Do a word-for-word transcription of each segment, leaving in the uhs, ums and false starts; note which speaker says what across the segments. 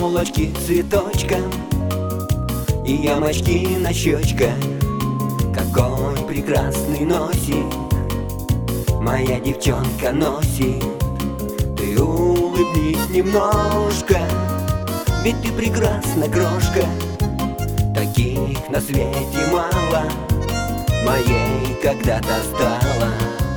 Speaker 1: елочки цветочком и ямочки на щечках. Какой прекрасный носик моя девчонка носит. Ты улыбнись немножко, ведь ты прекрасна, крошка. Таких на свете мало, моей когда-то стала.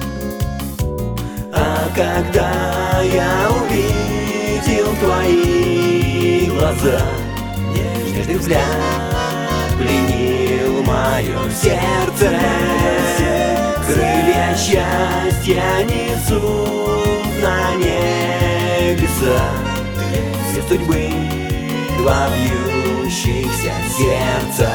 Speaker 1: А когда я увидел твои глаза, нежный взгляд пленил мое сердце. Крылья счастья несут на небеса, две судьбы, два бьющихся сердца.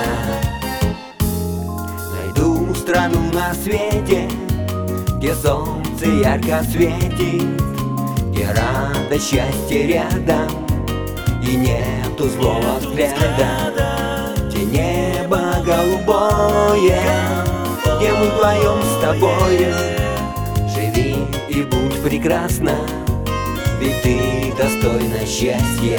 Speaker 1: Найду страну на свете, где солнце ярко светит, где радость, счастье рядом и нету злого взгляда, где небо голубое, где мы вдвоем с тобой. Живи и будь прекрасна, ведь ты достойна счастья.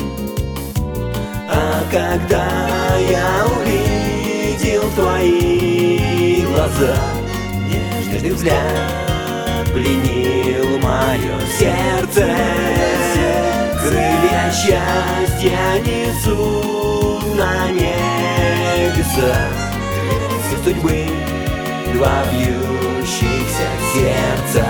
Speaker 1: А когда я увидел твои глаза, нежный взгляд пленил мое сердце. Крылья счастья несут на небеса, две судьбы, два бьющихся сердца.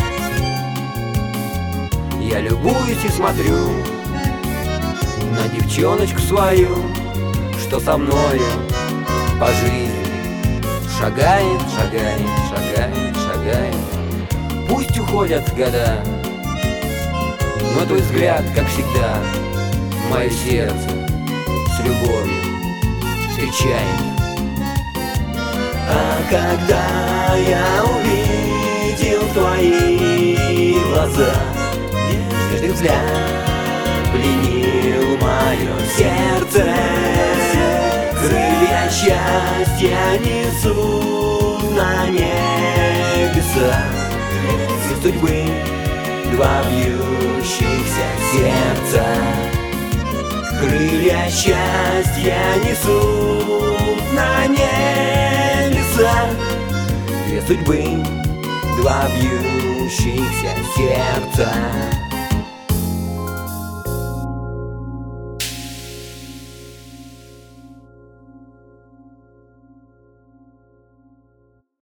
Speaker 1: Я любуюсь и смотрю на девчоночку свою, что со мною по жизни шагает, шагает, шагает, шагает. Пусть уходят года, но твой взгляд, как всегда, мое сердце с любовью встречает. А когда я увидел твои глаза, нежный взгляд пленил мое сердце. Крылья счастья несут на небеса, две судьбы, два бьющихся сердца. Крылья счастья несут на небеса, две судьбы, два бьющихся сердца.